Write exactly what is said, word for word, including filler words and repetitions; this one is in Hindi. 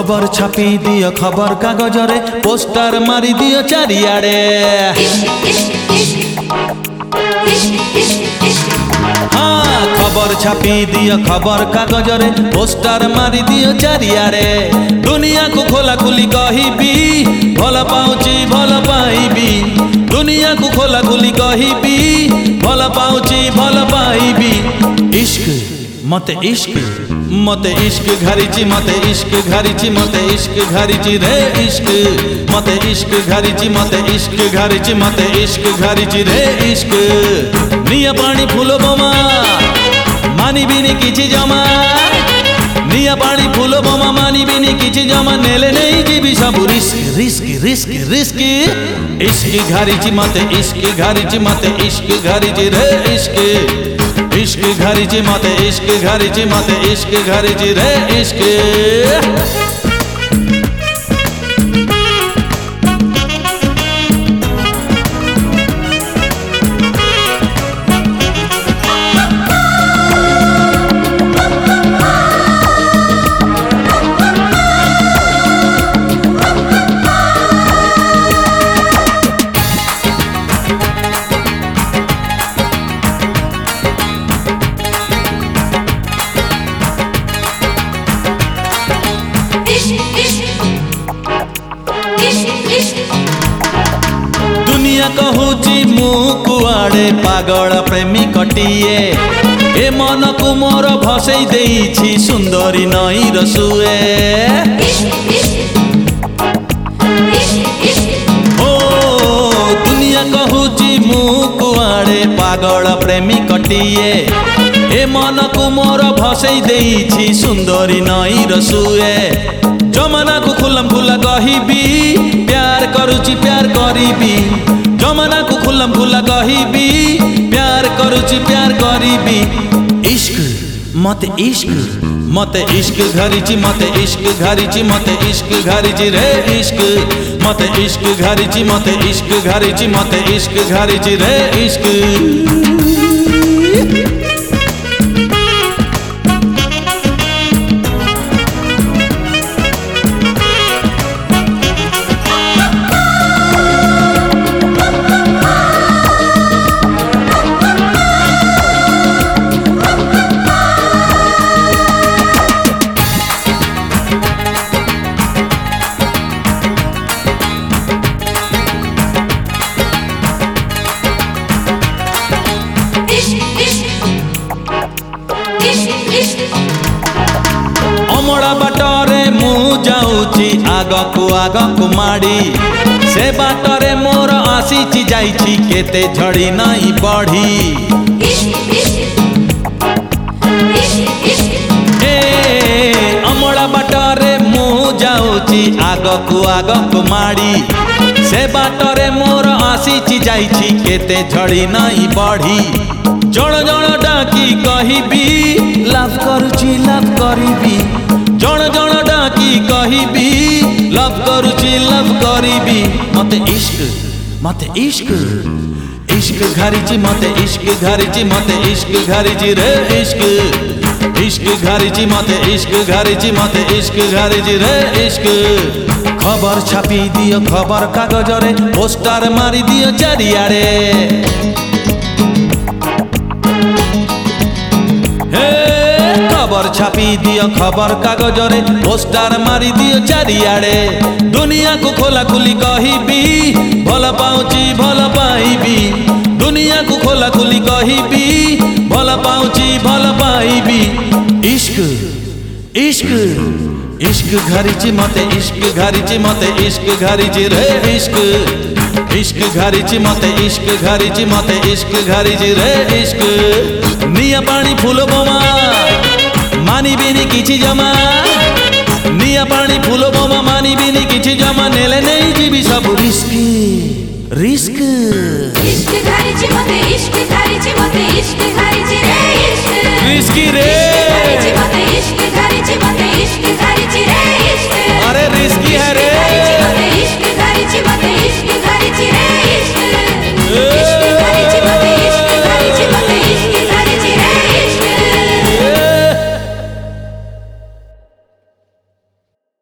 खबर छापी दियो खबर कागजरे पोस्टर मारी दियो चारियाड़े। हाँ खबर छापी दियो खबर कागजरे पोस्टर मारी दियो चारियाड़े। दुनिया को खोला खुली कहिबी भल पाउची भल पाइबी। दुनिया को खोला खुली कहिबी भल पाउची भल पाइबी। इश्क मते इश्क मते इश्क घारिची मते इश्क घारिची मते इश्क घारिची रे इश्क मते इश्क घारिची मते इश्क घारिची मते इश्क घारिची रे इश्क। निया पानी फूल बोमा मानी बिनी किछि जमा। निया पानी फूल बोमा मानी बिनी किछि जमा। नेले नहीं जीवी सब रिस्क रिस्क रिस्क रिस्क। इश्क घारिची मते इश्क घारिची मते इश्क घारिची रे इश्क। इश्क घारिची मते इश्क घारिची मते इश्क घारिची रे इश्क। दुनिया कहूची मु कुआड़े पागल प्रेमी कटिए। ए मन को मोर भसई देइछि सुंदरी नई रसुए। ओ दुनिया कहूची मु कुआड़े पागल प्रेमी कटिए। ए मन को मोर भसई देइछि सुंदरी नई रसुए। जमाना को खुलम खुला कहिबी प्यार करुची प्यार करीबी। जमाना को खुलम खुला कहिबी प्यार करुची प्यार करीबी। इश्क मते इश्क मते इश्क घारिची मते इश्क घारिची मते इश्क घारिची रे इश्क मते इश्क घारिची मते इश्क घारिची मते इश्क घारिची रे इश्क। अमड़ा बाटरे मु जाऊची आगकु आगकु माड़ी। से बाटरे मोर आसीची जाइछि केते झड़ी नाई बढ़ी। ए अमड़ा बाटरे मु जाऊची आगकु आगकु माड़ी। से बाटरे मोर आसीची जाइछि केते झड़ी नाई बढ़ी। जण जण डाकी कहिबी लव करुची लव करीबी। जण जण डाकी कहिबी लव करुची लव करीबी। मते इश्क मते इश्क इश्क घारिची मते इश्क घारिची मते इश्क घारिची रे इश्क। इश्क घारिची मते इश्क घारिची मते इश्क घारिची रे इश्क। खबर छापी दियो खबर कागजरे पोस्टर मारी दियो चारियाड़े। खबर छापी दियो खबर कागजरे पोस्टर मारी दियो चारियाड़े। दुनिया को खोला खुली कहिबी भल पाउची भल पाइबी। दुनिया को खोला खुली कहिबी भल पाउची भल पाइबी। इश्क इश्क इश्क घारिची मते इश्क घारिची मते इश्क घारिची रे इश्क। इश्क घारिची मते इश्क घारिची मते इश्क घारिची रे इश्क। निया पानी फूल बोमा मानी बिनी किछि जमा। निया पानी फूल बोमा मानी बिनी किछि जमा। नेले नहीं जीवी सब रिस्क रिस्क। इश्क घारिची मते इश्क घारिची मते इश्क घारिची रे इश्क। रिस्की रे।